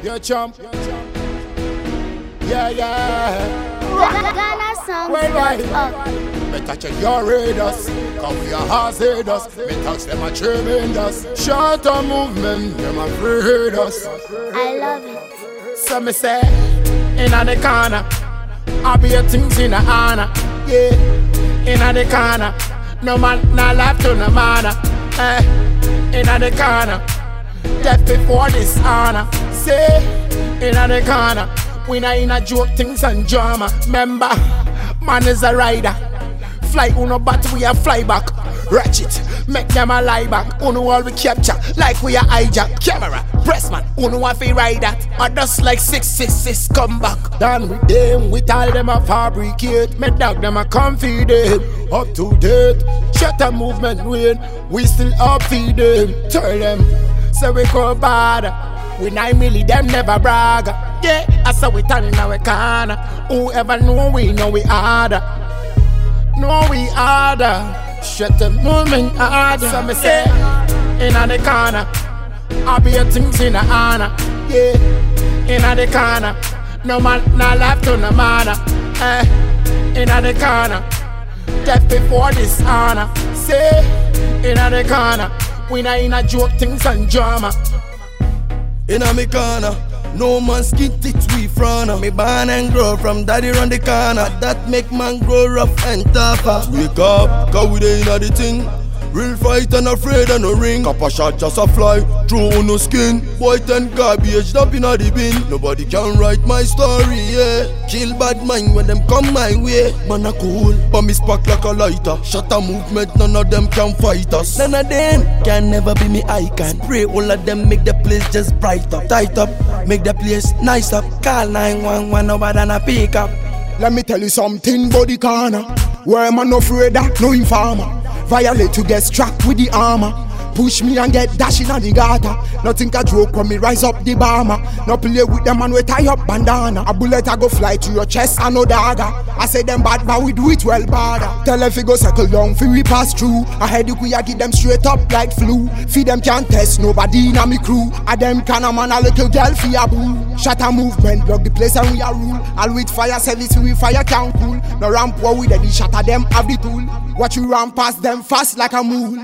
Your chump. Yeah, yeah. Ghana songs. Worldwide. Me touch your radars, cause we are hazardous. Me touch them a tremendous. Short on movement, them afraid us. I love it. So me say, inna the corner, I be a things in the honor. Yeah, inna the corner, no man, no life to no manner. Inna the corner, death before dishonor. Say, inna the corner, we not in a joke things and drama. Remember, man is a rider. Fly uno but we a fly back. Ratchet, make them a lie back. Uno all we capture like we a hijack. Camera, press man, uno want fi ride that. Or just like 666 come back. Done with them, with all them a fabricate. Me dog them a confident, up to date. Shut a movement win, we still up feed them. Tell them, so we go bad. We 9 milli, them never brag. Yeah, I saw we turn in our corner. Whoever know we harder. No, we harder. Shut the movement harder. So me say, inna the corner, I be a things in the honor. Yeah, inna the corner, no man, no life to no manner. Inna the corner, death before dishonor. Say, inna the corner, we not in a joke things and drama. Inna me corner, no man skin tits we front. Me born and grow from daddy round the corner. That make man grow rough and tougher. Wake up, cause we dey inna the thing. Real fight and afraid of no ring. Copper shot just a fly through on no skin. Boy ten garbage up inna the bin. Nobody can write my story, yeah. Kill bad mind when them come my way. Man a cool, but me spark like a lighter. Shut a movement, none of them can fight us. None of them can never be me icon. Pray all of them make the place just bright up. Tight up, make the place nice up. Call 911, nobody na pick up. Let me tell you something, body corner. Where man no afraid of no informer. Violate to get struck with the armor. Push me and get dashing on the gutter. Nothing can joke when me rise up the bomber. No play with them and we tie up bandana. A bullet I go fly to your chest and no dagger. I say them bad but we do it well badder. Tell them fi go settle down fi we pass through. I head we a give them straight up like flu. Feed them can't test nobody in a me crew. A them can a man a little girl fi a boo. Shut a movement block the place and we a rule. All with fire service we fire can't cool. No ramp war with the shatter them have the tool. Watch you run past them fast like a mule.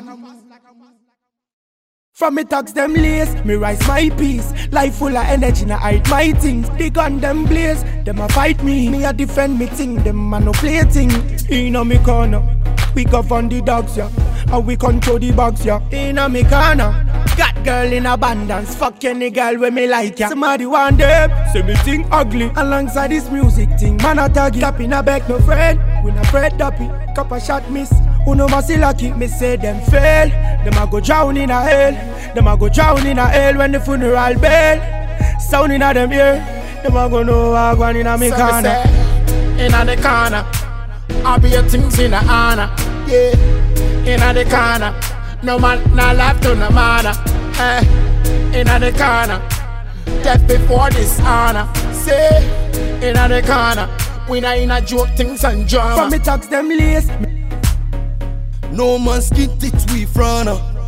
From me talks them lace, me rise my peace. Life full of energy, na hide my things. The gun them blaze, them a fight me. Me a defend me thing, them a no play thing. Inna me corner, we govern the dogs, yeah. And we control the bugs, yeah. Inna me corner, got girl in abundance. Fuck any girl when me like ya. Somebody want them, say me thing ugly. Alongside this music thing, man a taggy. Tap in a back, no friend, we na Fred Duppy. Couple shot miss, uno must lucky. Me say them fail, them a go drown in a hell. Them a go drown in a hell when the funeral bell sound in a them ear. Them a go know I go in a me corner. Inna the corner, I be a things in the honor. Yeah, inna the corner, no man, no life to no manner. Inna the corner, death before dishonor. Say, inna the corner, we not in a joke things and drama. From me talks them lace. No man skin tits we front.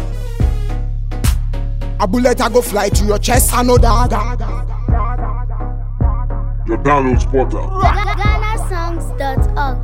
A bullet I go fly to your chest and no dagger. Your download spotter. GhanaSongs.org